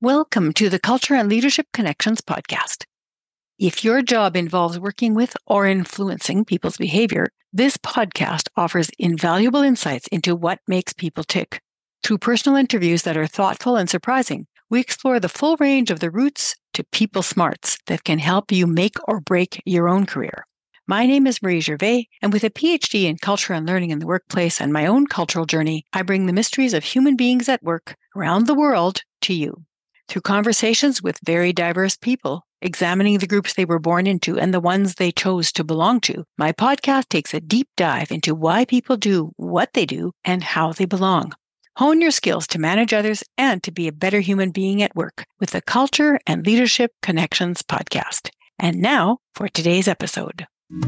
Welcome to the Culture and Leadership Connections podcast. If your job involves working with or influencing people's behavior, this podcast offers invaluable insights into what makes people tick. Through personal interviews that are thoughtful and surprising, we explore the full range of the roots to people smarts that can help you make or break your own career. My name is Marie Gervais, and with a PhD in culture and learning in the workplace and my own cultural journey, I bring the mysteries of human beings at work around the world to you. Through conversations with very diverse people, examining the groups they were born into and the ones they chose to belong to, my podcast takes a deep dive into why people do what they do and how they belong. Hone your skills to manage others and to be a better human being at work with the Culture and Leadership Connections podcast. And now for today's episode.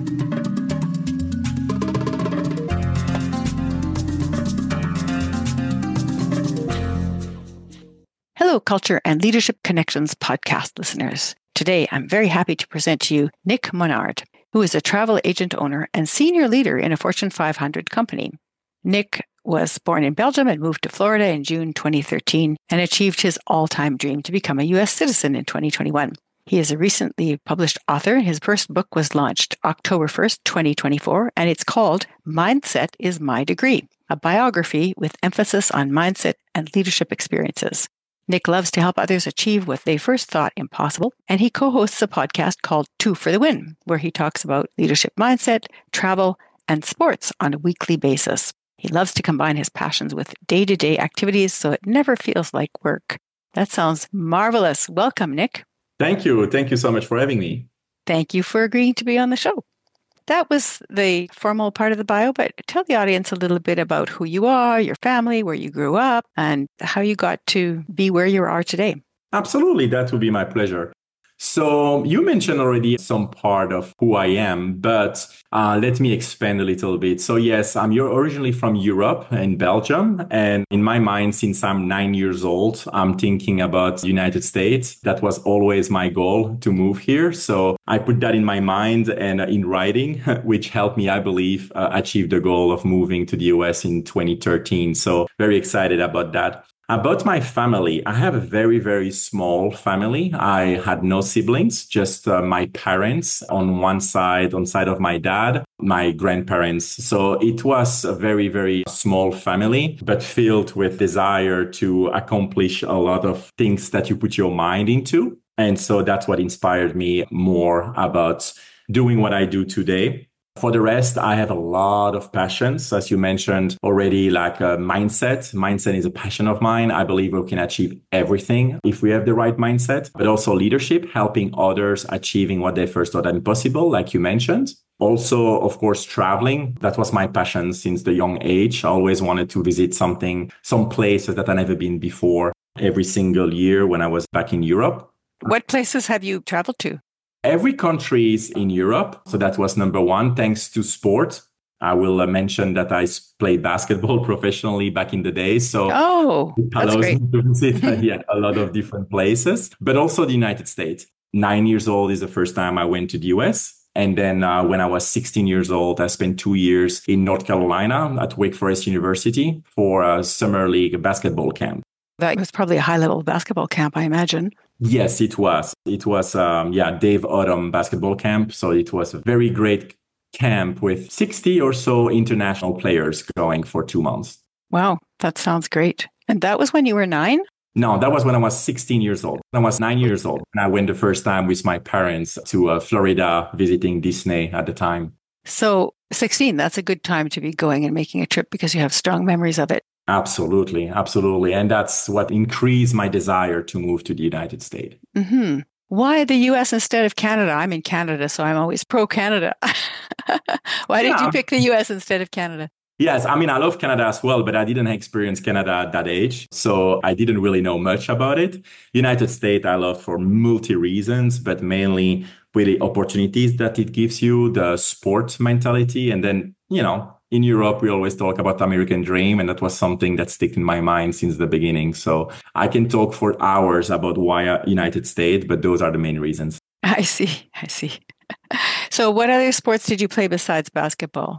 Hello, Culture and Leadership Connections podcast listeners. Today, I'm very happy to present to you Nick Monard, who is a travel agent owner and senior leader in a Fortune 500 company. Nick was born in Belgium and moved to Florida in June 2013 and achieved his all-time dream to become a U.S. citizen in 2021. He is a recently published author. His first book was launched October 1st, 2024, and it's called Mindset is My Degree, a biography with emphasis on mindset and leadership experiences. Nick loves to help others achieve what they first thought impossible, and he co-hosts a podcast called Two for the Win, where he talks about leadership mindset, travel, and sports on a weekly basis. He loves to combine his passions with day-to-day activities so it never feels like work. That sounds marvelous. Welcome, Nick. Thank you. Thank you so much for having me. Thank you for agreeing to be on the show. That was the formal part of the bio, but tell the audience a little bit about who you are, your family, where you grew up, and how you got to be where you are today. Absolutely. That would be my pleasure. So you mentioned already some part of who I am, but let me expand a little bit. So yes, I'm originally from Europe in Belgium. And in my mind, since I'm 9 years old, I'm thinking about the United States. That was always my goal to move here. So I put that in my mind and in writing, which helped me, I believe, achieve the goal of moving to the US in 2013. So very excited about that. About my family, I have a very, very small family. I had no siblings, just my parents on one side, on side of my dad, my grandparents. So it was a very, very small family, but filled with desire to accomplish a lot of things that you put your mind into. And so that's what inspired me more about doing what I do today. For the rest, I have a lot of passions, as you mentioned already, like mindset. Mindset is a passion of mine. I believe we can achieve everything if we have the right mindset, but also leadership, helping others achieving what they first thought impossible, like you mentioned. Also, of course, traveling. That was my passion since the young age. I always wanted to visit some places that I've never been before every single year when I was back in Europe. What places have you traveled to? Every country is in Europe. So that was number one, thanks to sport. I will mention that I played basketball professionally back in the day. So it allows me to visit a lot of different places, but also the United States. 9 years old is the first time I went to the US. And then when I was 16 years old, I spent 2 years in North Carolina at Wake Forest University for a summer league basketball camp. That was probably a high-level basketball camp, I imagine. Yes, it was. It was, Dave Autumn basketball camp. So it was a very great camp with 60 or so international players going for 2 months. Wow, that sounds great. And that was when you were 9? No, that was when I was 16 years old. I was 9 years old. And I went the first time with my parents to Florida visiting Disney at the time. So 16, that's a good time to be going and making a trip because you have strong memories of it. Absolutely. Absolutely. And that's what increased my desire to move to the United States. Mm-hmm. Why the US instead of Canada? I'm in Canada, so I'm always pro-Canada. Why did you pick the US instead of Canada? Yes, I mean, I love Canada as well, but I didn't experience Canada at that age. So I didn't really know much about it. United States, I love for multi reasons, but mainly with the opportunities that it gives you, the sport mentality. And then, in Europe, we always talk about the American dream, and that was something that stuck in my mind since the beginning. So I can talk for hours about why United States, but those are the main reasons. I see. So what other sports did you play besides basketball?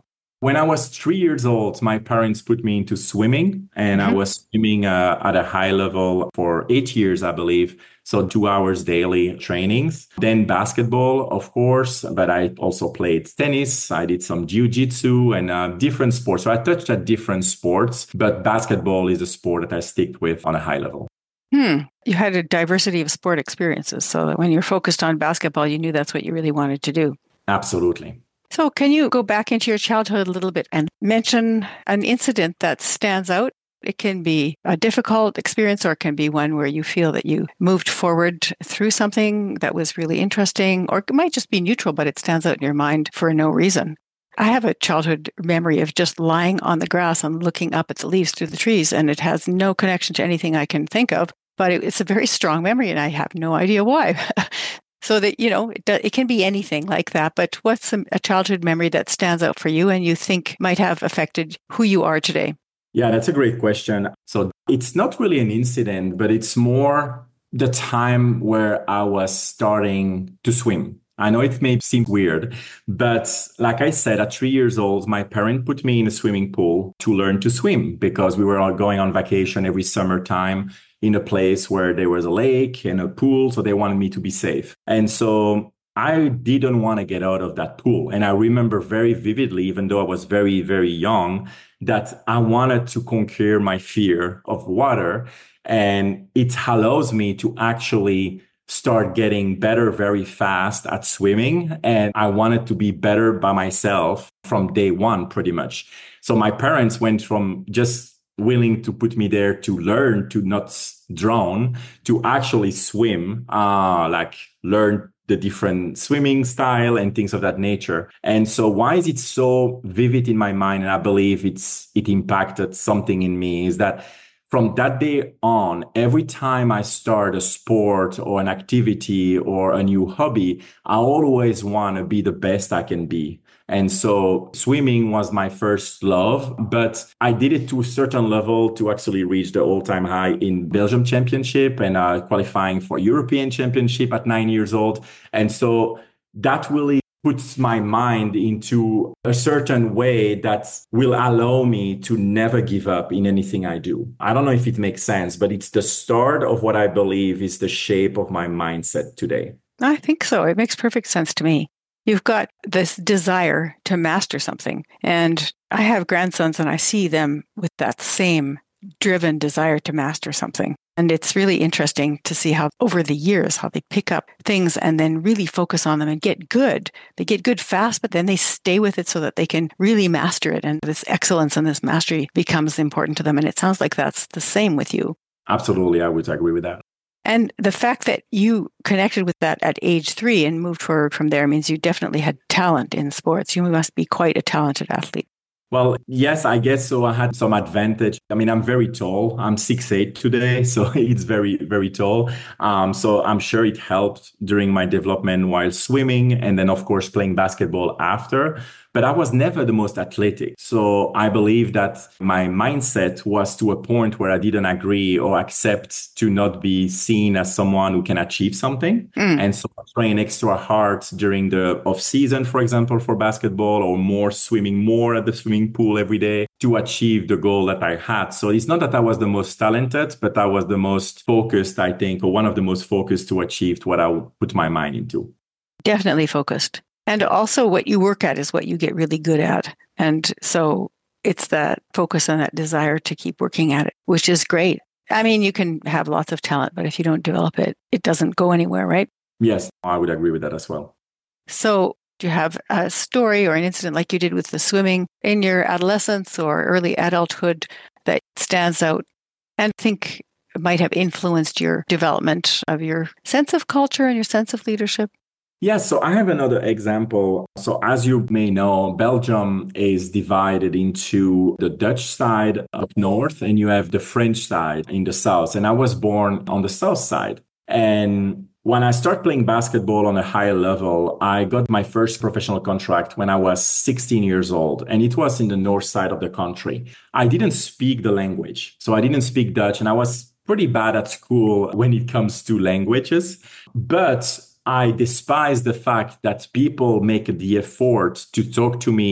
When I was 3 years old, my parents put me into swimming, and I was swimming at a high level for 8 years, I believe. So 2 hours daily trainings. Then basketball, of course, but I also played tennis. I did some jiu-jitsu and different sports. So I touched at different sports, but basketball is a sport that I stick with on a high level. You had a diversity of sport experiences, so that when you're focused on basketball, you knew that's what you really wanted to do. Absolutely. So can you go back into your childhood a little bit and mention an incident that stands out? It can be a difficult experience, or it can be one where you feel that you moved forward through something that was really interesting, or it might just be neutral, but it stands out in your mind for no reason. I have a childhood memory of just lying on the grass and looking up at the leaves through the trees, and it has no connection to anything I can think of, but it's a very strong memory, and I have no idea why. So that, it can be anything like that, but what's a childhood memory that stands out for you and you think might have affected who you are today? Yeah, that's a great question. So it's not really an incident, but it's more the time where I was starting to swim. I know it may seem weird, but like I said, at 3 years old, my parent put me in a swimming pool to learn to swim because we were all going on vacation every summertime in a place where there was a lake and a pool. So they wanted me to be safe. And so I didn't want to get out of that pool. And I remember very vividly, even though I was very, very young, that I wanted to conquer my fear of water. And it allows me to actually start getting better very fast at swimming. And I wanted to be better by myself from day one, pretty much. So my parents went from just willing to put me there to learn to not drown, to actually swim, learn the different swimming style and things of that nature. And so why is it so vivid in my mind? And I believe it impacted something in me is that from that day on, every time I start a sport or an activity or a new hobby, I always want to be the best I can be. And so swimming was my first love, but I did it to a certain level to actually reach the all-time high in Belgium championship and qualifying for European championship at 9 years old. And so that really puts my mind into a certain way that will allow me to never give up in anything I do. I don't know if it makes sense, but it's the start of what I believe is the shape of my mindset today. I think so. It makes perfect sense to me. You've got this desire to master something. And I have grandsons and I see them with that same driven desire to master something. And it's really interesting to see how over the years, how they pick up things and then really focus on them and get good. They get good fast, but then they stay with it so that they can really master it. And this excellence and this mastery becomes important to them. And it sounds like that's the same with you. Absolutely. I would agree with that. And the fact that you connected with that at age 3 and moved forward from there means you definitely had talent in sports. You must be quite a talented athlete. Well, yes, I guess so. I had some advantage. I mean, I'm very tall. I'm 6'8" today, so it's very, very tall. So I'm sure it helped during my development while swimming and then, of course, playing basketball after. But I was never the most athletic. So I believe that my mindset was to a point where I didn't agree or accept to not be seen as someone who can achieve something. And so I train extra hard during the off season, for example, for basketball or swimming more at the swimming pool every day to achieve the goal that I had. So it's not that I was the most talented, but I was the most focused, I think, or one of the most focused to achieve what I put my mind into. Definitely focused. And also what you work at is what you get really good at. And so it's that focus and that desire to keep working at it, which is great. I mean, you can have lots of talent, but if you don't develop it, it doesn't go anywhere, right? Yes, I would agree with that as well. So do you have a story or an incident like you did with the swimming in your adolescence or early adulthood that stands out and think might have influenced your development of your sense of culture and your sense of leadership? Yes, so I have another example. So as you may know, Belgium is divided into the Dutch side up north and you have the French side in the south. And I was born on the south side. And when I started playing basketball on a higher level, I got my first professional contract when I was 16 years old. And it was in the north side of the country. I didn't speak the language. So I didn't speak Dutch and I was pretty bad at school when it comes to languages. But I despise the fact that people make the effort to talk to me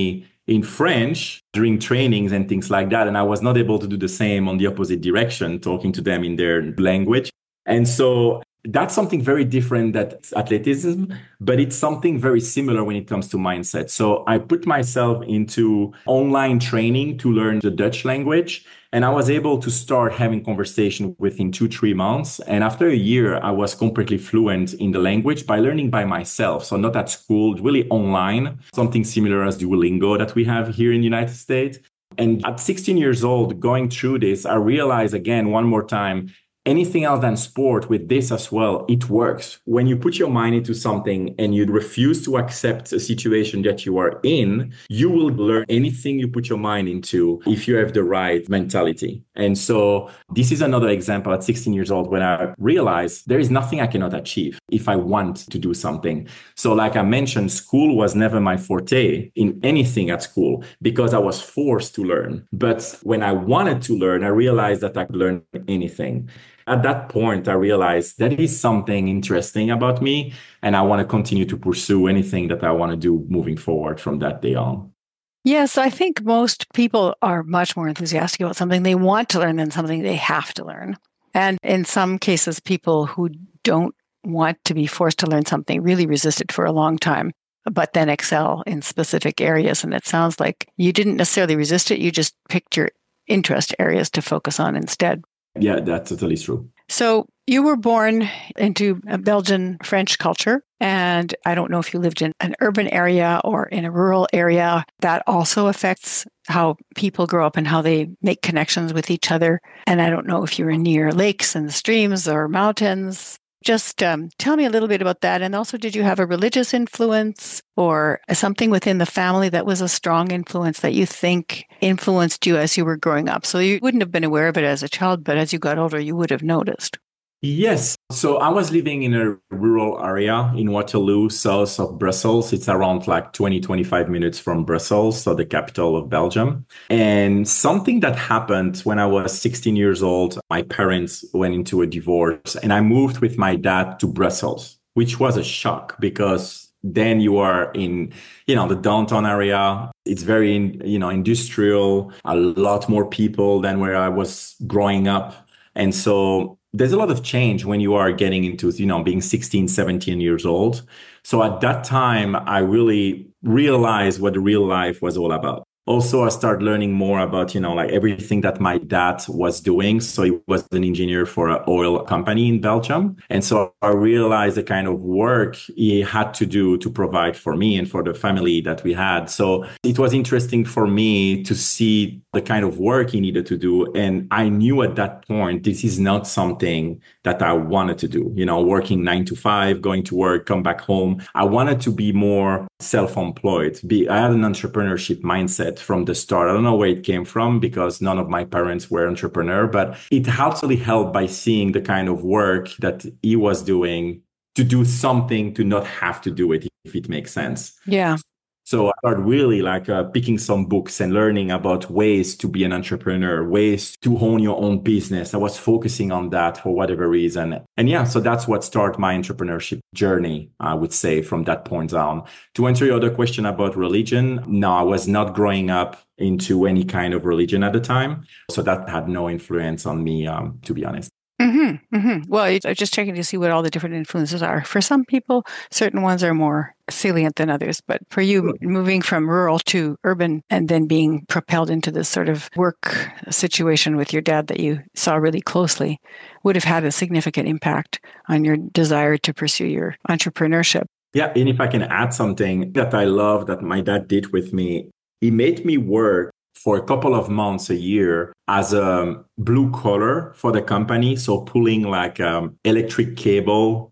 in French during trainings and things like that. And I was not able to do the same on the opposite direction, talking to them in their language. And so that's something very different that athleticism, but it's something very similar when it comes to mindset. So I put myself into online training to learn the Dutch language. And I was able to start having conversation within 2-3 months. And after a year, I was completely fluent in the language by learning by myself. So not at school, really online, something similar as Duolingo that we have here in the United States. And at 16 years old, going through this, I realized again, one more time, anything else than sport with this as well, it works. When you put your mind into something and you refuse to accept a situation that you are in, you will learn anything you put your mind into if you have the right mentality. And so this is another example at 16 years old when I realized there is nothing I cannot achieve if I want to do something. So like I mentioned, school was never my forte in anything at school because I was forced to learn. But when I wanted to learn, I realized that I could learn anything. At that point, I realized that is something interesting about me, and I want to continue to pursue anything that I want to do moving forward from that day on. Yes, I think most people are much more enthusiastic about something they want to learn than something they have to learn. And in some cases, people who don't want to be forced to learn something really resist it for a long time, but then excel in specific areas. And it sounds like you didn't necessarily resist it, you just picked your interest areas to focus on instead. Yeah, that's totally true. So you were born into a Belgian French culture, and I don't know if you lived in an urban area or in a rural area. That also affects how people grow up and how they make connections with each other. And I don't know if you were near lakes and streams or mountains. Just tell me a little bit about that. And also, did you have a religious influence or something within the family that was a strong influence that you think influenced you as you were growing up? So you wouldn't have been aware of it as a child, but as you got older, you would have noticed. Yes. So I was living in a rural area in Waterloo, south of Brussels. It's around like 25 minutes from Brussels, so the capital of Belgium. And something that happened when I was 16 years old, my parents went into a divorce and I moved with my dad to Brussels, which was a shock because then you are in, the downtown area. It's very, industrial, a lot more people than where I was growing up. And so there's a lot of change when you are getting into, being 16, 17 years old. So at that time, I really realized what real life was all about. Also, I started learning more about, like everything that my dad was doing. So he was an engineer for an oil company in Belgium. And so I realized the kind of work he had to do to provide for me and for the family that we had. So it was interesting for me to see the kind of work he needed to do. And I knew at that point, this is not something that I wanted to do, working 9 to 5, going to work, come back home. I wanted to be more self-employed. I had an entrepreneurship mindset from the start. I don't know where it came from because none of my parents were entrepreneur, but it actually helped by seeing the kind of work that he was doing to do something to not have to do it, if it makes sense. Yeah. So I started really picking some books and learning about ways to be an entrepreneur, ways to own your own business. I was focusing on that for whatever reason. And yeah, so that's what started my entrepreneurship journey, I would say, from that point on. To answer your other question about religion, no, I was not growing up into any kind of religion at the time. So that had no influence on me, to be honest. Mm-hmm, mm-hmm. Well, I'm just checking to see what all the different influences are. For some people, certain ones are more salient than others. But for you, moving from rural to urban and then being propelled into this sort of work situation with your dad that you saw really closely would have had a significant impact on your desire to pursue your entrepreneurship. Yeah. And if I can add something that I love that my dad did with me, he made me work for a couple of months a year as a blue collar for the company. So pulling electric cable,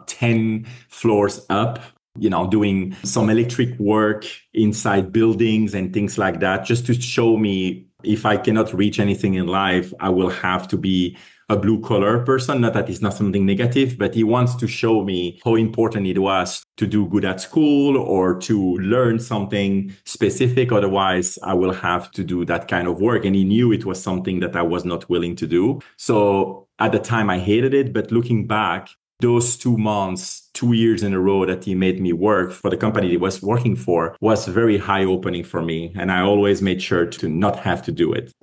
10 floors up, doing some electric work inside buildings and things like that, just to show me if I cannot reach anything in life, I will have to be a blue collar person. Not that it's not something negative, but he wants to show me how important it was to do good at school or to learn something specific. Otherwise, I will have to do that kind of work. And he knew it was something that I was not willing to do. So at the time, I hated it. But looking back, those 2 months, 2 years in a row that he made me work for the company he was working for was very eye opening for me. And I always made sure to not have to do it.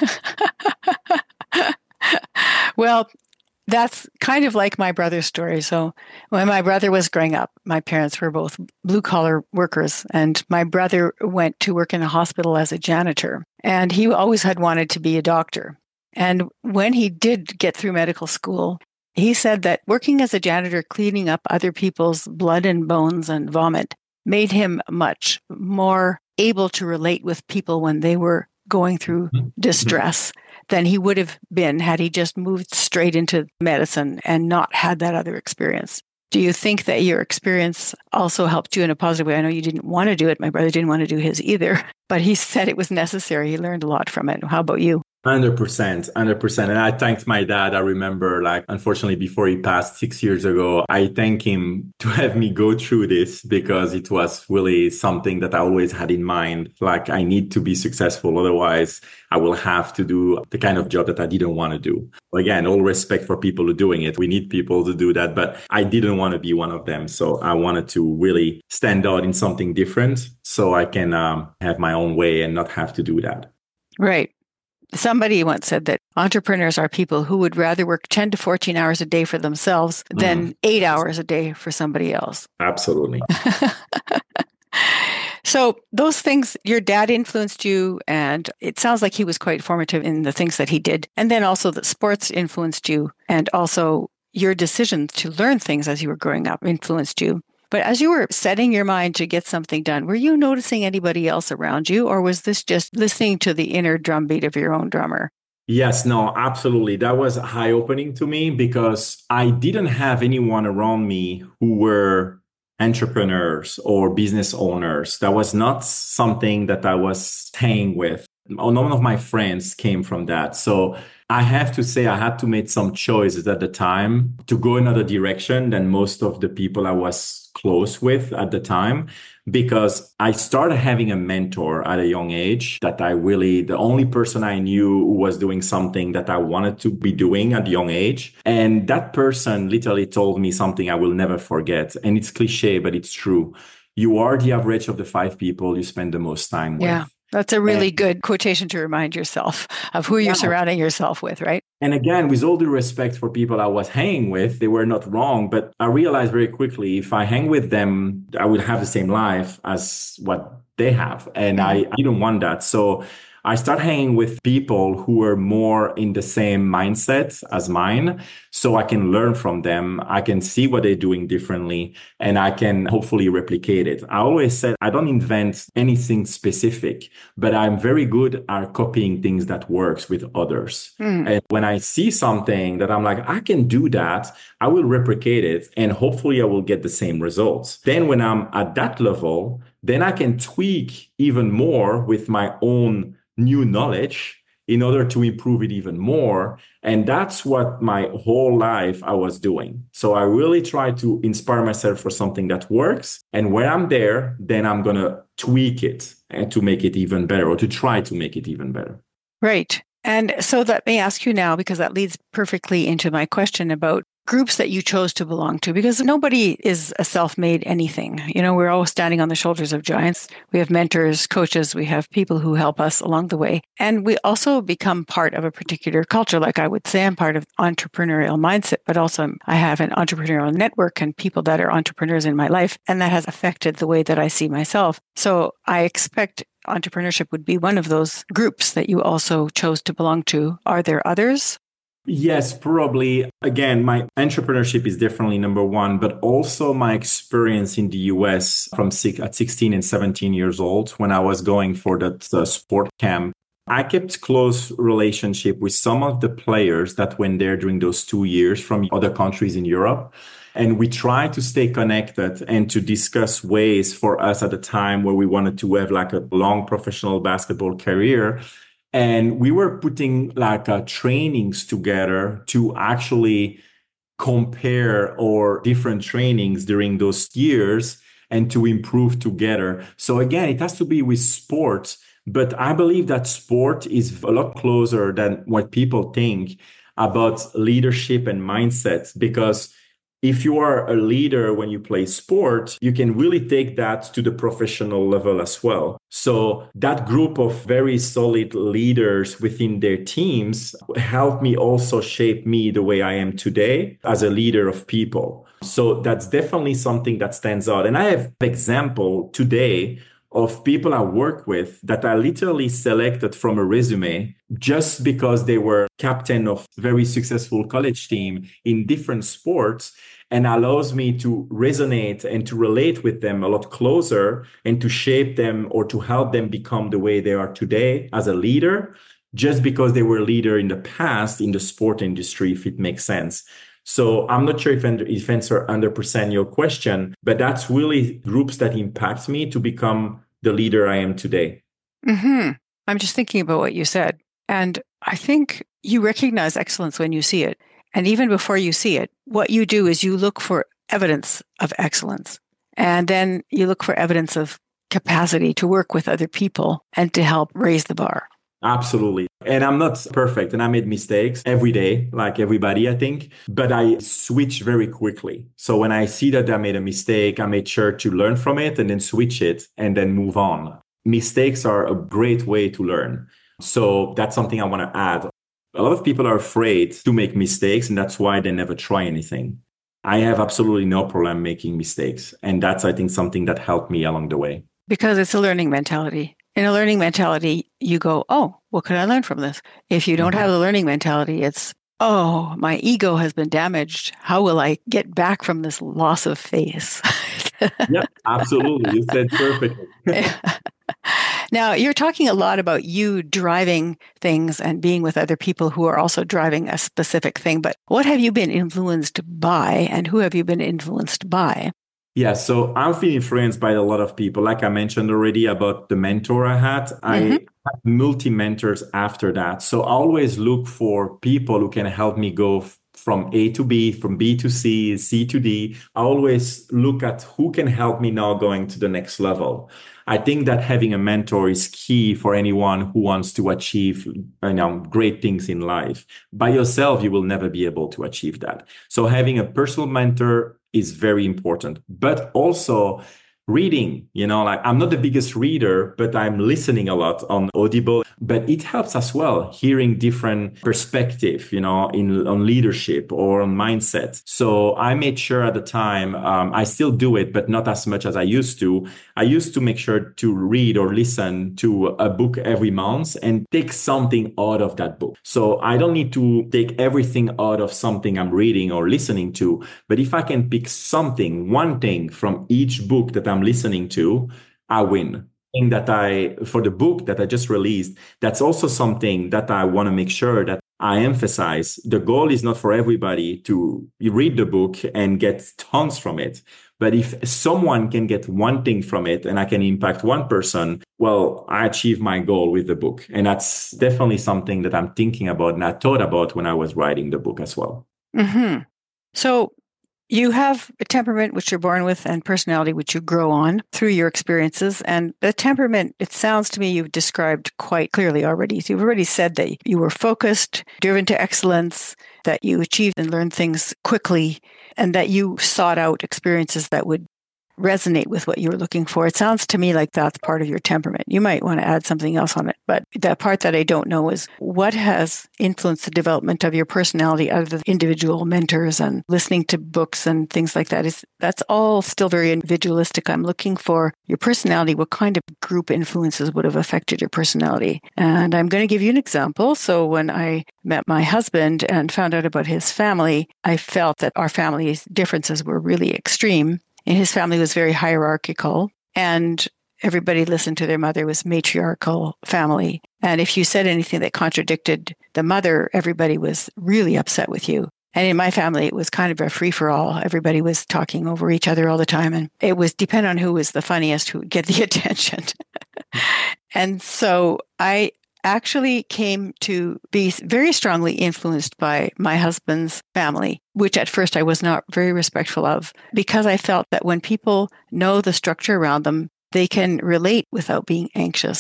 Well, that's kind of like my brother's story. So when my brother was growing up, my parents were both blue collar workers, and my brother went to work in a hospital as a janitor, and he always had wanted to be a doctor. And when he did get through medical school, he said that working as a janitor, cleaning up other people's blood and bones and vomit made him much more able to relate with people when they were going through distress than he would have been had he just moved straight into medicine and not had that other experience. Do you think that your experience also helped you in a positive way? I know you didn't want to do it. My brother didn't want to do his either, but he said it was necessary. He learned a lot from it. How about you? 100%, 100%. And I thanked my dad. I remember, like, unfortunately, before he passed 6 years ago, I thank him to have me go through this because it was really something that I always had in mind. Like, I need to be successful. Otherwise, I will have to do the kind of job that I didn't want to do. Again, all respect for people who are doing it. We need people to do that, but I didn't want to be one of them. So I wanted to really stand out in something different so I can have my own way and not have to do that. Right. Somebody once said that entrepreneurs are people who would rather work 10 to 14 hours a day for themselves than 8 hours a day for somebody else. Absolutely. So those things, your dad influenced you, and it sounds like he was quite formative in the things that he did. And then also that sports influenced you, and also your decision to learn things as you were growing up influenced you. But as you were setting your mind to get something done, were you noticing anybody else around you, or was this just listening to the inner drumbeat of your own drummer? Yes, no, absolutely. That was eye-opening to me because I didn't have anyone around me who were entrepreneurs or business owners. That was not something that I was staying with. None of my friends came from that. So I have to say I had to make some choices at the time to go another direction than most of the people I was close with at the time, because I started having a mentor at a young age that the only person I knew who was doing something that I wanted to be doing at a young age. And that person literally told me something I will never forget. And it's cliche, but it's true. You are the average of the 5 people you spend the most time with. Yeah. That's a really good quotation to remind yourself of who you're surrounding yourself with, right? And again, with all due respect for people I was hanging with, they were not wrong. But I realized very quickly, if I hang with them, I would have the same life as what they have. And I didn't want that. So I started hanging with people who were more in the same mindset as mine. So I can learn from them. I can see what they're doing differently, and I can hopefully replicate it. I always said I don't invent anything specific, but I'm very good at copying things that works with others. And when I see something that I'm like, I can do that, I will replicate it, and hopefully I will get the same results. Then when I'm at that level, then I can tweak even more with my own new knowledge in order to improve it even more. And that's what my whole life I was doing. So I really try to inspire myself for something that works. And when I'm there, then I'm going to tweak it and to make it even better, or to try to make it even better. Right. And so let me ask you now, because that leads perfectly into my question about groups that you chose to belong to, because nobody is a self-made anything. You know, we're all standing on the shoulders of giants. We have mentors, coaches, we have people who help us along the way. And we also become part of a particular culture. Like I would say, I'm part of entrepreneurial mindset, but also I have an entrepreneurial network and people that are entrepreneurs in my life. And that has affected the way that I see myself. So I expect entrepreneurship would be one of those groups that you also chose to belong to. Are there others? Yes, probably. Again, my entrepreneurship is definitely number one, but also my experience in the US at 16 and 17 years old when I was going for that sport camp. I kept close relationship with some of the players that went there during those 2 years from other countries in Europe. And we tried to stay connected and to discuss ways for us at the time where we wanted to have like a long professional basketball career. And we were putting like trainings together to actually compare our different trainings during those years and to improve together. So again, it has to be with sports, but I believe that sport is a lot closer than what people think about leadership and mindset, because if you are a leader when you play sport, you can really take that to the professional level as well. So that group of very solid leaders within their teams helped me also shape me the way I am today as a leader of people. So that's definitely something that stands out. And I have an example today of people I work with that I literally selected from a resume just because they were captain of very successful college team in different sports, and allows me to resonate and to relate with them a lot closer and to shape them or to help them become the way they are today as a leader, just because they were a leader in the past in the sport industry, if it makes sense. So I'm not sure if answer 100% your question, but that's really groups that impact me to become the leader I am today. Mm-hmm. I'm just thinking about what you said. And I think you recognize excellence when you see it. And even before you see it, what you do is you look for evidence of excellence. And then you look for evidence of capacity to work with other people and to help raise the bar. Absolutely. And I'm not perfect and I made mistakes every day, like everybody, I think, but I switch very quickly. So when I see that I made a mistake, I made sure to learn from it and then switch it and then move on. Mistakes are a great way to learn. So that's something I want to add. A lot of people are afraid to make mistakes, and that's why they never try anything. I have absolutely no problem making mistakes. And that's, I think, something that helped me along the way. Because it's a learning mentality. In a learning mentality, you go, oh, what can I learn from this? If you don't have the learning mentality, it's, oh, my ego has been damaged. How will I get back from this loss of face? Yeah, absolutely. You said perfectly. Now, you're talking a lot about you driving things and being with other people who are also driving a specific thing. But what have you been influenced by, and who have you been influenced by? Yeah, so I've been influenced by a lot of people. Like I mentioned already about the mentor I had, I had multi-mentors after that. So I always look for people who can help me go from A to B, from B to C, C to D. I always look at who can help me now going to the next level. I think that having a mentor is key for anyone who wants to achieve, great things in life. By yourself, you will never be able to achieve that. So having a personal mentor is very important, but also reading, like I'm not the biggest reader, but I'm listening a lot on Audible, but it helps as well hearing different perspective, on leadership or on mindset. So I made sure at the time, I still do it, but not as much as I used to. I used to make sure to read or listen to a book every month and take something out of that book. So I don't need to take everything out of something I'm reading or listening to, but if I can pick something, one thing from each book that I'm listening to, I win. For the book that I just released, that's also something that I want to make sure that I emphasize. The goal is not for everybody to read the book and get tons from it. But if someone can get one thing from it and I can impact one person, well, I achieve my goal with the book. And that's definitely something that I'm thinking about and I thought about when I was writing the book as well. Mm-hmm. So you have a temperament which you're born with and personality which you grow on through your experiences. And the temperament, it sounds to me you've described quite clearly already. So you've already said that you were focused, driven to excellence, that you achieved and learned things quickly, and that you sought out experiences that would resonate with what you were looking for. It sounds to me like that's part of your temperament. You might want to add something else on it. But the part that I don't know is what has influenced the development of your personality out of the individual mentors and listening to books and things like that. That's all still very individualistic. I'm looking for your personality. What kind of group influences would have affected your personality? And I'm going to give you an example. So when I met my husband and found out about his family, I felt that our family's differences were really extreme. And his family was very hierarchical, and everybody listened to their mother. It was matriarchal family. And if you said anything that contradicted the mother, everybody was really upset with you. And in my family, it was kind of a free-for-all. Everybody was talking over each other all the time. And it was depend on who was the funniest who would get the attention. And so I actually came to be very strongly influenced by my husband's family, which at first I was not very respectful of, because I felt that when people know the structure around them, they can relate without being anxious.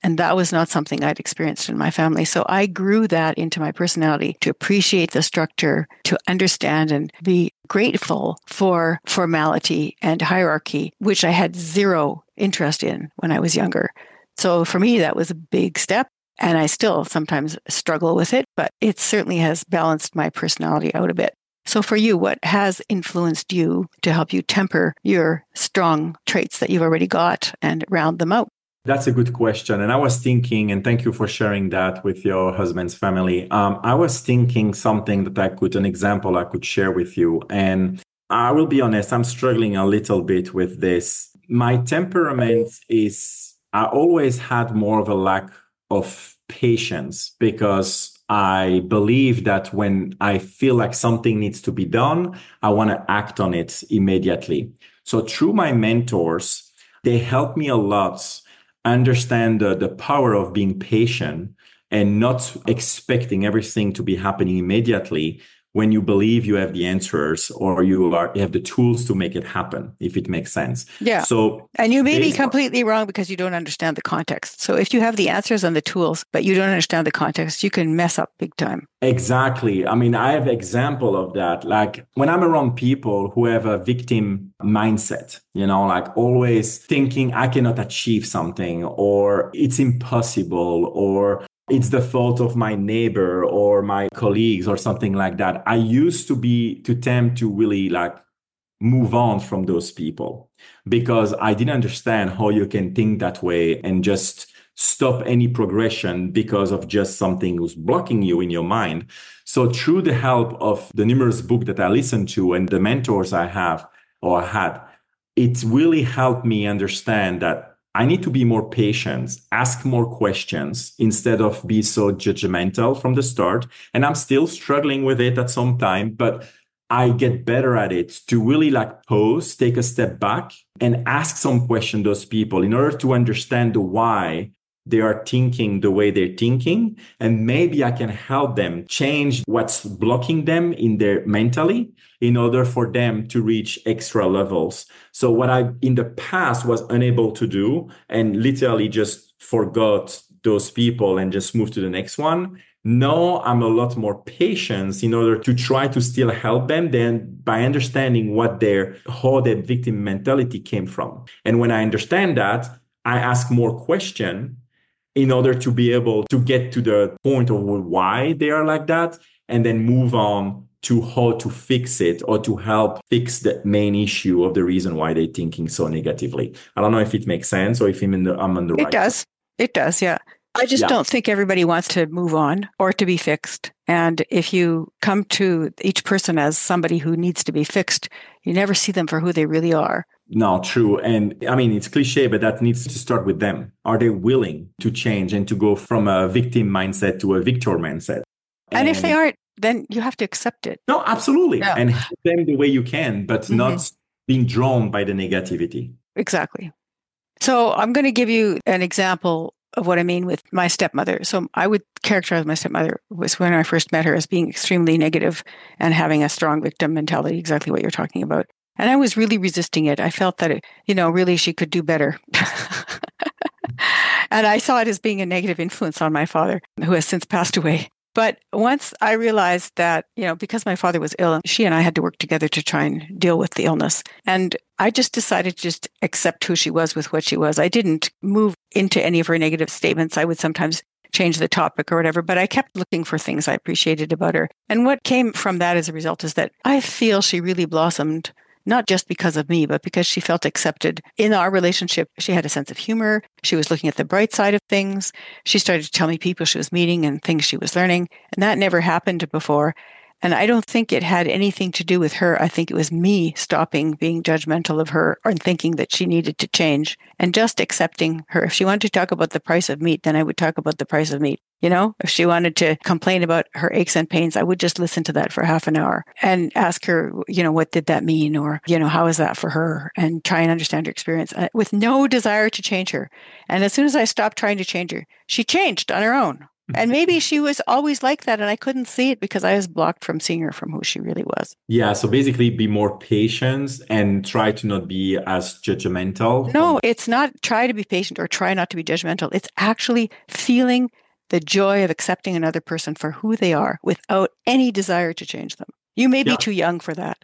And that was not something I'd experienced in my family. So I grew that into my personality to appreciate the structure, to understand and be grateful for formality and hierarchy, which I had zero interest in when I was younger. So for me, that was a big step. And I still sometimes struggle with it, but it certainly has balanced my personality out a bit. So for you, what has influenced you to help you temper your strong traits that you've already got and round them out? That's a good question. And I was thinking, and thank you for sharing that with your husband's family. I was thinking something that an example I could share with you. And I will be honest, I'm struggling a little bit with this. My temperament is, I always had more of a lack of patience because I believe that when I feel like something needs to be done, I want to act on it immediately. So through my mentors, they helped me a lot understand the power of being patient and not expecting everything to be happening immediately when you believe you have the answers or you have the tools to make it happen, if it makes sense. Yeah. So, and you may be completely wrong because you don't understand the context. So if you have the answers and the tools, but you don't understand the context, you can mess up big time. Exactly. I mean, I have example of that. Like when I'm around people who have a victim mindset, like always thinking I cannot achieve something or it's impossible or it's the fault of my neighbor or my colleagues or something like that. I used to tend to really like move on from those people because I didn't understand how you can think that way and just stop any progression because of just something who's blocking you in your mind. So through the help of the numerous books that I listened to and the mentors I have or had, it really helped me understand that I need to be more patient, ask more questions instead of be so judgmental from the start. And I'm still struggling with it at some time, but I get better at it to really like pause, take a step back and ask some questions those people in order to understand the why they are thinking the way they're thinking. And maybe I can help them change what's blocking them in their mentally in order for them to reach extra levels. So what I in the past was unable to do and literally just forgot those people and just moved to the next one. Now I'm a lot more patient in order to try to still help them then by understanding how their victim mentality came from. And when I understand that, I ask more questions in order to be able to get to the point of why they are like that and then move on to how to fix it or to help fix the main issue of the reason why they're thinking so negatively. I don't know if it makes sense or if I'm on the right. It does. It does. Yeah. I just don't think everybody wants to move on or to be fixed. And if you come to each person as somebody who needs to be fixed, you never see them for who they really are. No, true. And I mean, it's cliche, but that needs to start with them. Are they willing to change and to go from a victim mindset to a victor mindset? And if they aren't, then you have to accept it. No, absolutely. Yeah. And help them the way you can, but not being drawn by the negativity. Exactly. So I'm going to give you an example of what I mean with my stepmother. So I would characterize my stepmother was when I first met her as being extremely negative and having a strong victim mentality, exactly what you're talking about. And I was really resisting it. I felt that, really she could do better. And I saw it as being a negative influence on my father, who has since passed away. But once I realized that, because my father was ill, she and I had to work together to try and deal with the illness. And I just decided to just accept who she was with what she was. I didn't move into any of her negative statements. I would sometimes change the topic or whatever, but I kept looking for things I appreciated about her. And what came from that as a result is that I feel she really blossomed, not just because of me, but because she felt accepted in our relationship. She had a sense of humor. She was looking at the bright side of things. She started to tell me people she was meeting and things she was learning. And that never happened before. And I don't think it had anything to do with her. I think it was me stopping being judgmental of her and thinking that she needed to change and just accepting her. If she wanted to talk about the price of meat, then I would talk about the price of meat. If she wanted to complain about her aches and pains, I would just listen to that for half an hour and ask her, what did that mean? Or, how is that for her? And try and understand her experience with no desire to change her. And as soon as I stopped trying to change her, she changed on her own. And maybe she was always like that and I couldn't see it because I was blocked from seeing her from who she really was. Yeah. So basically be more patient and try to not be as judgmental. No, it's not try to be patient or try not to be judgmental. It's actually feeling the joy of accepting another person for who they are without any desire to change them. You may be too young for that.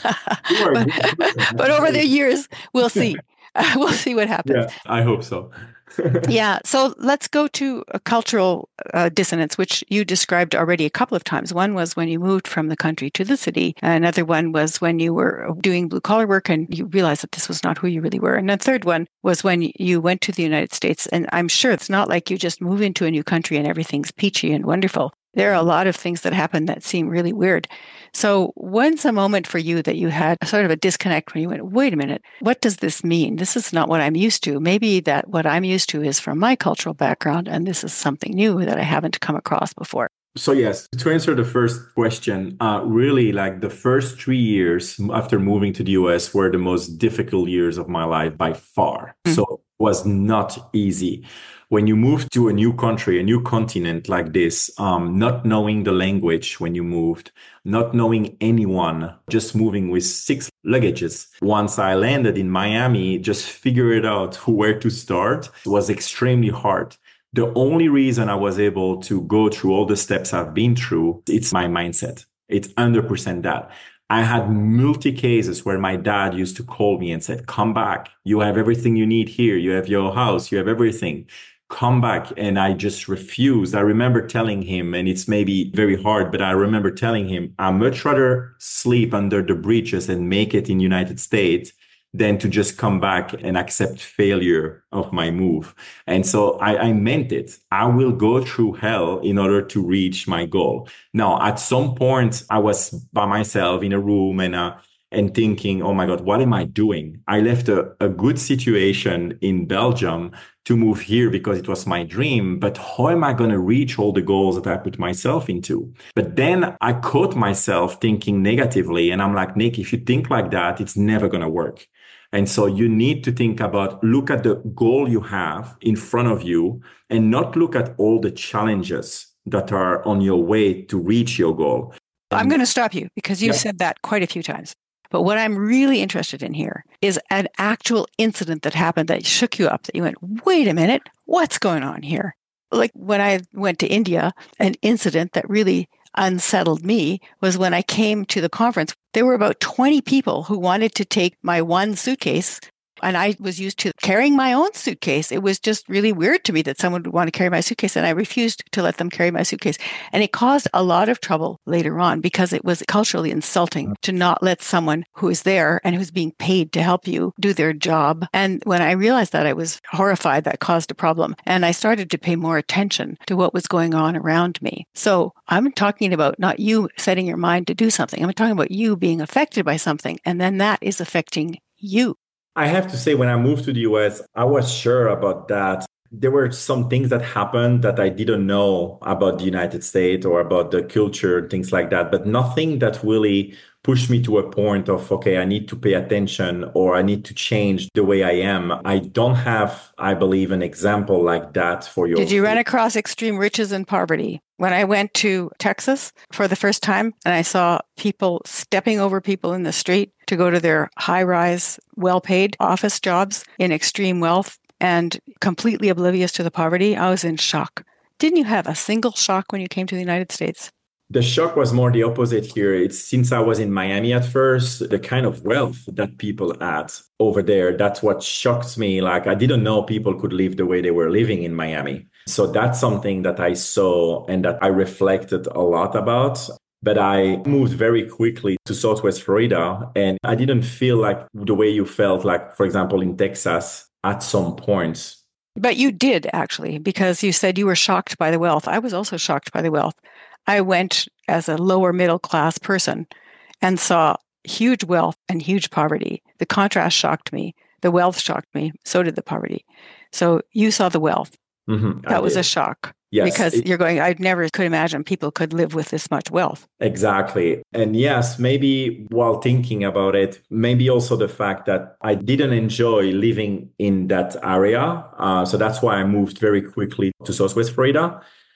but over the years, we'll see. We'll see what happens. Yeah, I hope so. Yeah. So let's go to a cultural dissonance, which you described already a couple of times. One was when you moved from the country to the city. Another one was when you were doing blue collar work and you realized that this was not who you really were. And the third one was when you went to the United States. And I'm sure it's not like you just move into a new country and everything's peachy and wonderful. There are a lot of things that happen that seem really weird. So when's a moment for you that you had sort of a disconnect when you went, wait a minute, what does this mean? This is not what I'm used to. Maybe that what I'm used to is from my cultural background, and this is something new that I haven't come across before. So yes, to answer the first question, really like the first 3 years after moving to the US were the most difficult years of my life by far. Mm-hmm. So it was not easy. When you move to a new country, a new continent like this, not knowing the language when you moved, not knowing anyone, just moving with 6 luggages. Once I landed in Miami, just figured out where to start. It was extremely hard. The only reason I was able to go through all the steps I've been through, it's my mindset. It's 100% that. I had multi cases where my dad used to call me and said, come back. You have everything you need here. You have your house. You have everything. Come back. And I just refused. I remember telling him, and it's maybe very hard, but I remember telling him, I'd much rather sleep under the bridges and make it in the United States than to just come back and accept failure of my move. And so I meant it. I will go through hell in order to reach my goal. Now, at some point, I was by myself in a room and thinking, oh my God, what am I doing? I left a good situation in Belgium to move here because it was my dream. But how am I going to reach all the goals that I put myself into? But then I caught myself thinking negatively. And I'm like, Nick, if you think like that, it's never going to work. And so you need to think about, look at the goal you have in front of you and not look at all the challenges that are on your way to reach your goal. I'm going to stop you because you've said that quite a few times. But what I'm really interested in here is an actual incident that happened that shook you up, that you went, wait a minute, what's going on here? Like when I went to India, an incident that really unsettled me was when I came to the conference. There were about 20 people who wanted to take my one suitcase, and I was used to carrying my own suitcase. It was just really weird to me that someone would want to carry my suitcase, and I refused to let them carry my suitcase. And it caused a lot of trouble later on because it was culturally insulting to not let someone who is there and who's being paid to help you do their job. And when I realized that, I was horrified that caused a problem. And I started to pay more attention to what was going on around me. So I'm talking about not you setting your mind to do something. I'm talking about you being affected by something, and then that is affecting you. I have to say, when I moved to the US, I was sure about that. There were some things that happened that I didn't know about the United States or about the culture, things like that, but nothing that really pushed me to a point of, okay, I need to pay attention or I need to change the way I am. I don't have, I believe, an example like that for you. Did you run across extreme riches and poverty? When I went to Texas for the first time and I saw people stepping over people in the street to go to their high-rise, well-paid office jobs in extreme wealth and completely oblivious to the poverty, I was in shock. Didn't you have a single shock when you came to the United States? The shock was more the opposite here. It's since I was in Miami at first, the kind of wealth that people had over there, that's what shocked me. Like, I didn't know people could live the way they were living in Miami. So that's something that I saw and that I reflected a lot about. But I moved very quickly to Southwest Florida, and I didn't feel like the way you felt, like, for example, in Texas at some point. But you did, actually, because you said you were shocked by the wealth. I was also shocked by the wealth. I went as a lower middle class person and saw huge wealth and huge poverty. The contrast shocked me. The wealth shocked me. So did the poverty. So you saw the wealth. Mm-hmm. That was a shock. Yes. Because you're going, I never could imagine people could live with this much wealth. Exactly. And yes, maybe while thinking about it, maybe also the fact that I didn't enjoy living in that area. So that's why I moved very quickly to Southwest Florida.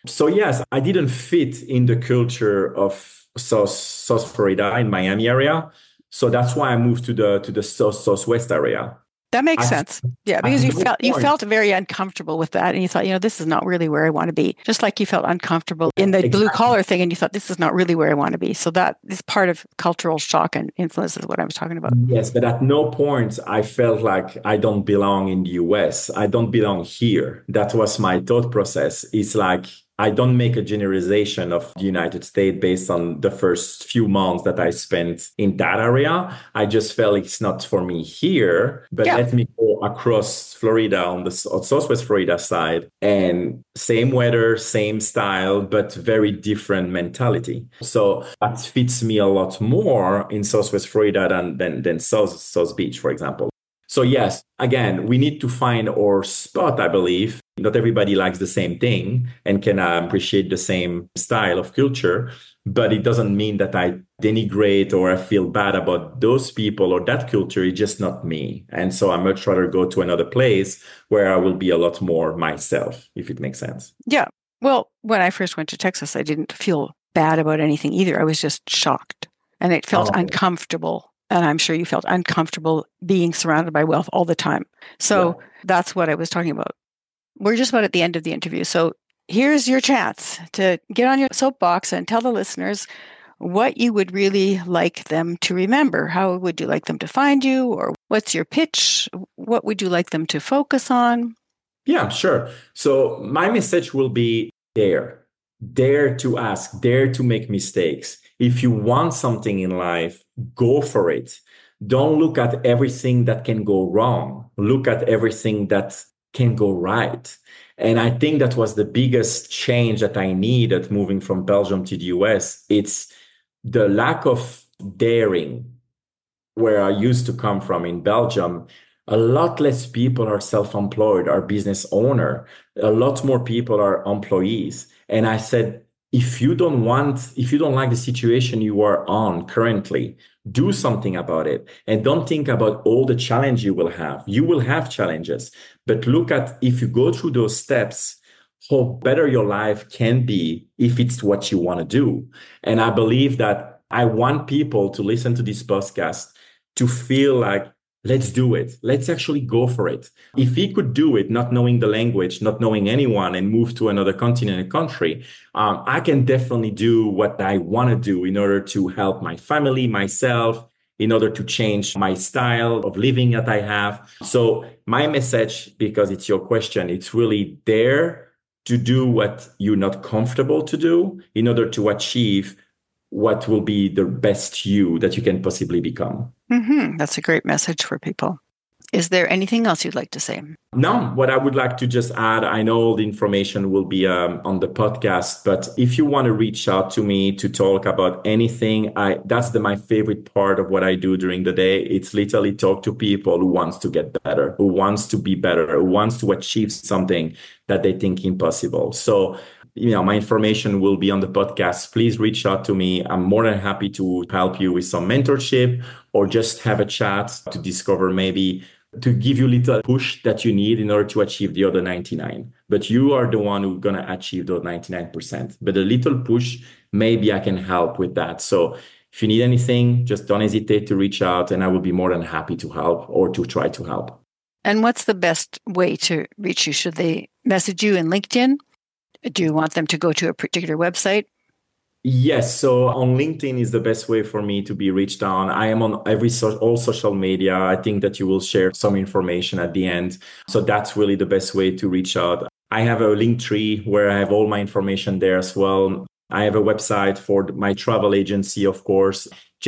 So yes, I didn't fit in the culture of South Florida in Miami area. So that's why I moved to the Southwest area. That makes At, sense. Yeah, at because no you point, felt very uncomfortable with that, and you thought, this is not really where I want to be. Just like you felt uncomfortable in the blue exactly. collar thing, and you thought this is not really where I want to be. So that is part of cultural shock and influence is what I was talking about. Yes, but at no point I felt like I don't belong in the US. I don't belong here. That was my thought process. It's like I don't make a generalization of the United States based on the first few months that I spent in that area. I just felt it's not for me here, but Yeah. let me go across Florida on the Southwest Florida side and same weather, same style, but very different mentality. So that fits me a lot more in Southwest Florida than South Beach, for example. So yes, again, we need to find our spot, I believe. Not everybody likes the same thing and can appreciate the same style of culture, but it doesn't mean that I denigrate or I feel bad about those people or that culture. It's just not me. And so I much rather go to another place where I will be a lot more myself, if it makes sense. Yeah. Well, when I first went to Texas, I didn't feel bad about anything either. I was just shocked and it felt Oh, uncomfortable. And I'm sure you felt uncomfortable being surrounded by wealth all the time. So yeah. that's what I was talking about. We're just about at the end of the interview. So here's your chance to get on your soapbox and tell the listeners what you would really like them to remember. How would you like them to find you? Or what's your pitch? What would you like them to focus on? Yeah, sure. So my message will be dare to ask, dare to make mistakes. If you want something in life, go for it. Don't look at everything that can go wrong. Look at everything that can go right. And I think that was the biggest change that I needed moving from Belgium to the US. It's the lack of daring where I used to come from in Belgium, a lot less people are self-employed, are business owner. A lot more people are employees. And I said, if you don't like the situation you are on currently, do something about it. And don't think about all the challenge you will have. You will have challenges, but look at if you go through those steps, how better your life can be if it's what you want to do. And I believe that I want people to listen to this podcast to feel like, let's do it. Let's actually go for it. If he could do it, not knowing the language, not knowing anyone, and move to another continent and country, I can definitely do what I want to do in order to help my family, myself, in order to change my style of living that I have. So my message, because it's your question, it's really there to do what you're not comfortable to do in order to achieve what will be the best you that you can possibly become. That's a great message for people. Is there anything else you'd like to say? No, what I would like to just add, I know all the information will be on the podcast, but if you want to reach out to me to talk about anything, that's my favorite part of what I do during the day. It's literally talk to people who wants to get better, who wants to be better, who wants to achieve something that they think impossible. So my information will be on the podcast. Please reach out to me. I'm more than happy to help you with some mentorship or just have a chat to discover maybe to give you a little push that you need in order to achieve the other 99. But you are the one who's going to achieve those 99%. But a little push, maybe I can help with that. So if you need anything, just don't hesitate to reach out and I will be more than happy to help or to try to help. And what's the best way to reach you? Should they message you in LinkedIn? Do you want them to go to a particular website? Yes, so on LinkedIn is the best way for me to be reached on. I am on all social media. I think that you will share some information at the end. So that's really the best way to reach out. I have a link tree where I have all my information there as well. I have a website for my travel agency, of course.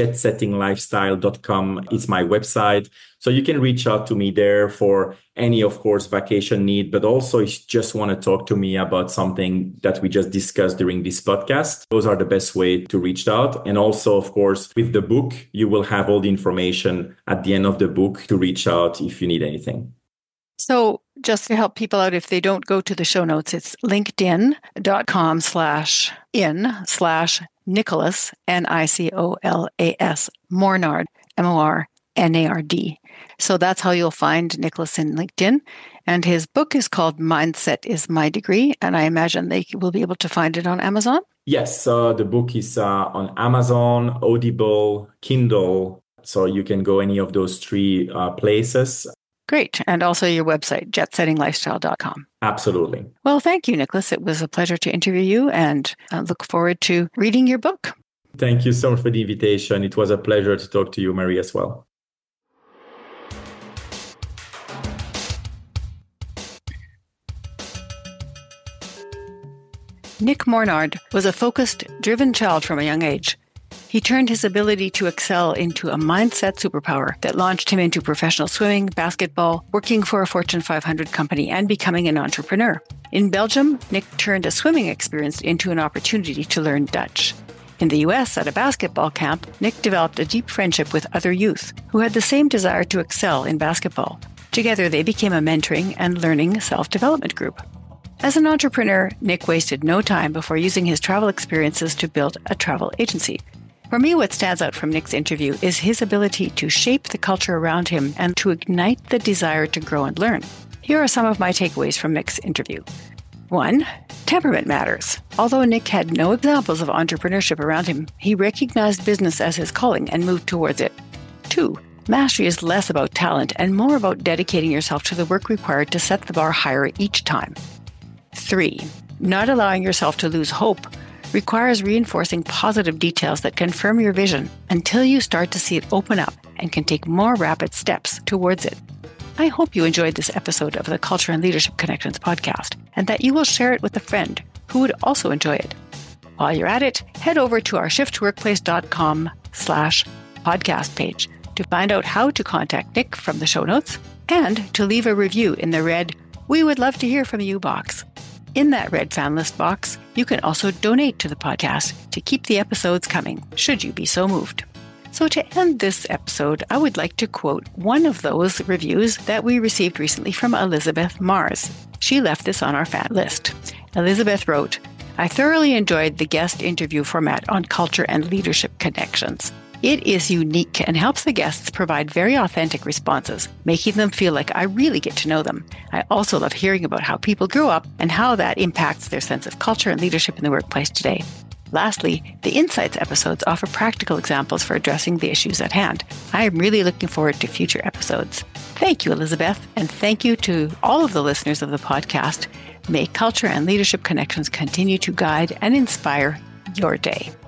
jetsettinglifestyle.com is my website. So you can reach out to me there for any, of course, vacation need, but also if you just want to talk to me about something that we just discussed during this podcast. Those are the best way to reach out. And also, of course, with the book, you will have all the information at the end of the book to reach out if you need anything. So just to help people out, if they don't go to the show notes, it's linkedin.com/in/Nicholas, Nicolas, Mornard, Nard. So that's how you'll find Nicholas in LinkedIn. And his book is called Mindset is My Degree. And I imagine they will be able to find it on Amazon. Yes, the book is on Amazon, Audible, Kindle. So you can go any of those three places. Great. And also your website, jetsettinglifestyle.com. Absolutely. Well, thank you, Nicholas. It was a pleasure to interview you, and I look forward to reading your book. Thank you so much for the invitation. It was a pleasure to talk to you, Mary, as well. Nick Mornard was a focused, driven child from a young age. He turned his ability to excel into a mindset superpower that launched him into professional swimming, basketball, working for a Fortune 500 company, and becoming an entrepreneur. In Belgium, Nick turned a swimming experience into an opportunity to learn Dutch. In the US, at a basketball camp, Nick developed a deep friendship with other youth who had the same desire to excel in basketball. Together, they became a mentoring and learning self-development group. As an entrepreneur, Nick wasted no time before using his travel experiences to build a travel agency. For me, what stands out from Nick's interview is his ability to shape the culture around him and to ignite the desire to grow and learn. Here are some of my takeaways from Nick's interview. 1. Temperament matters. Although Nick had no examples of entrepreneurship around him, he recognized business as his calling and moved towards it. 2. Mastery is less about talent and more about dedicating yourself to the work required to set the bar higher each time. 3. Not allowing yourself to lose hope requires reinforcing positive details that confirm your vision until you start to see it open up and can take more rapid steps towards it. I hope you enjoyed this episode of the Culture and Leadership Connections podcast and that you will share it with a friend who would also enjoy it. While you're at it, head over to our shiftworkplace.com/podcast page to find out how to contact Nick from the show notes and to leave a review in the red "We would love to hear from you" box. In that red fan list box, you can also donate to the podcast to keep the episodes coming, should you be so moved. So to end this episode, I would like to quote one of those reviews that we received recently from Elizabeth Mars. She left this on our fan list. Elizabeth wrote, "I thoroughly enjoyed the guest interview format on culture and leadership connections. It is unique and helps the guests provide very authentic responses, making them feel like I really get to know them. I also love hearing about how people grew up and how that impacts their sense of culture and leadership in the workplace today. Lastly, the Insights episodes offer practical examples for addressing the issues at hand. I am really looking forward to future episodes." Thank you, Elizabeth, and thank you to all of the listeners of the podcast. May Culture and Leadership Connections continue to guide and inspire your day.